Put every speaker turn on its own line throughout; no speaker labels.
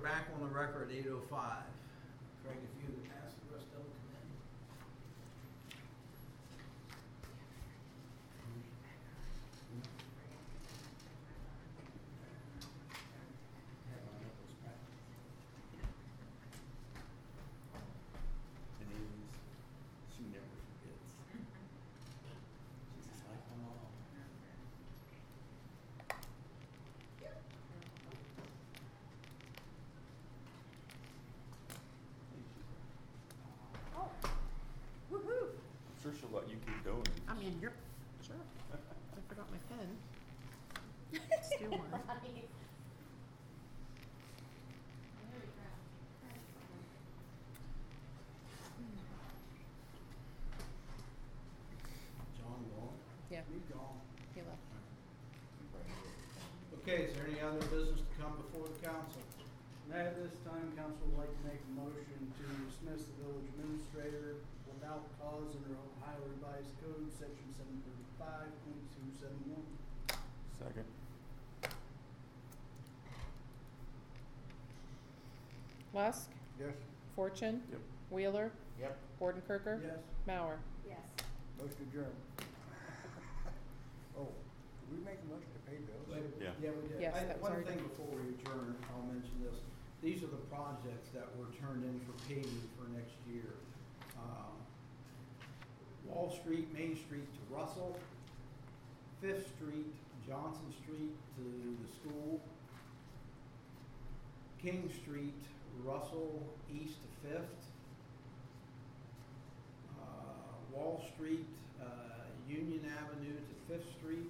back on the record at 8:05. Craig, if you would ask the rest of them to come in.
Denise, she never forgets. She's just like my mom.
Oh, woohoo!
I'm sure she'll let you keep going.
I mean, you're, sure. I forgot my pen. Steal one.
John gone?
Yeah,
You gone.
he left.
Okay, is there any other business to come before the council?
At this time, council would like to make a motion to dismiss the village administrator without cause under Ohio Revised Code, section 735.271.
Second.
Lusk,
Yes.
Fortune,
Yep.
Wheeler,
Yep.
Bordenkirker,
Yes.
Mauer.
Yes.
Motion adjourned. Oh, did we make a motion to pay bills?
Yeah.
Yeah, we did.
Yes, that was
One
already
thing
done.
before we adjourn, I'll mention this. These are the projects that were turned in for paving for next year. Wall Street, Main Street to Russell, 5th Street, Johnson Street to the school, King Street, Russell, east to 5th, Wall Street, Union Avenue to 5th Street,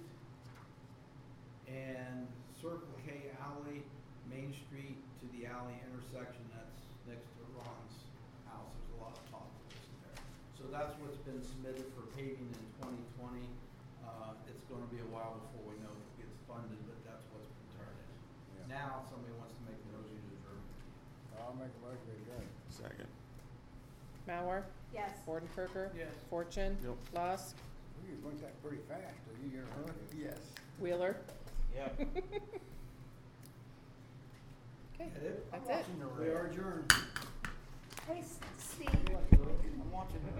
and Circle K Alley, Main Street to the alley intersection that's next to Ron's house. There's a lot of potholes there. So that's what's been submitted for paving in 2020. It's gonna be a while before we know if it gets funded, but that's what's been turned in.
Yeah.
Now, somebody wants to make a motion to adjourn.
I'll make a motion to adjourn.
Second.
Mauer,
Yes.
Bordenkirker,
Yes.
Fortune,
Yep.
Lusk,
You went that pretty fast, did you? You're in a hurry.
Yes.
Wheeler.
Yeah.
Okay,
That it?
that's it.
We are adjourned.
Hey, Steve.
I'm watching